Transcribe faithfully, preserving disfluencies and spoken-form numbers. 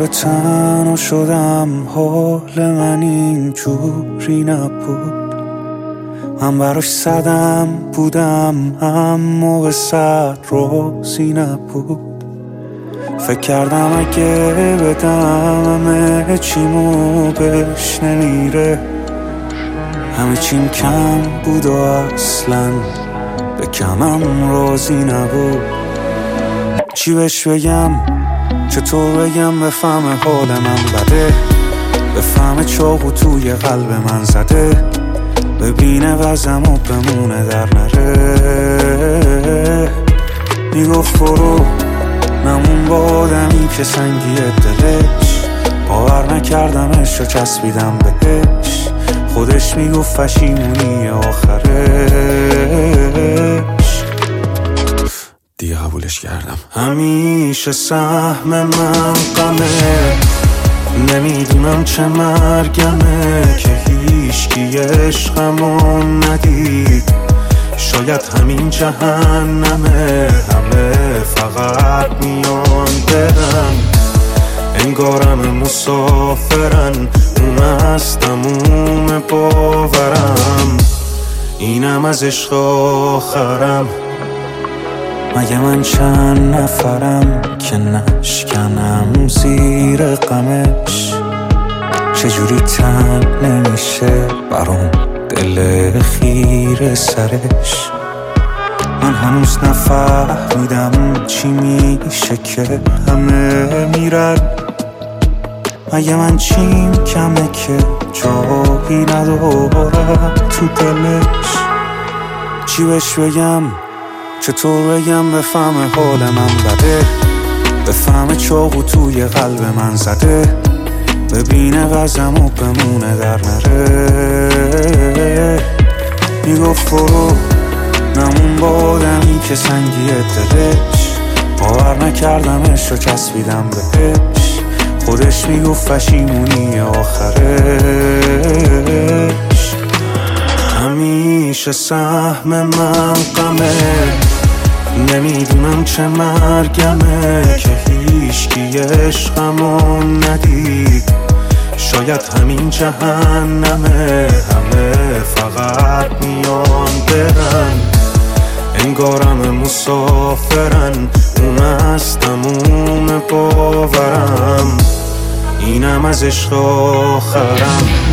دوباره تنها شدم، حال من اینجوری نبود. من براش صدم بودم اما به صد روزی نبود. فکر کردم اگه بدم همه چیمو بهش نمیره، همه چیم کم بود و اصلا به کمم راضی نبود. چی بهش بگم، چطور بگم بفهمه حال من بده، بفهمه چاقو توی قلب من زده، ببینه وزم و بمونه در نره. میگفت برو نمون با آدمی که سنگی دلش، باور نکردمش و چسبیدم بهش. خودش میگفت پشیمونی آخرش، دیگه قبولش کردم. همیشه سهم من غمه، نمیدونم چه مرگمه که هیچکی عشقمون ندید. شاید همین جهنمه، همه فقط میان برن، انگارم مسافرن، اون از تموم باورم، اینم از عشق آخرم. مگه من چند نفرم که نشکنم زیر غمش؟ چجوری تن نمیشه برام دل خیر سرش؟ من هنوز نفهمیدم چی میشه که همه میرن. مگه من چیم کمه که جایی ندارم تو دلش؟ چی بهش بگم، چطور بگم بفهمه حال من بده، بفهمه چاقو توی قلب من زده، ببینه وزم و بمونه در نره. میگفت برو نمون با آدمی که سنگی دلش، باور نکردمش و چسبیدم بهش. خودش میگفت پشیمونی آخرش. همیشه سهم من غمه، نمیدونم چه مرگمه که هیچکی عشقمون ندید. شاید همین جهنمه، همه فقط میان برن، انگارم مسافرن، اون از تموم باورم، اینم از عشق آخرم.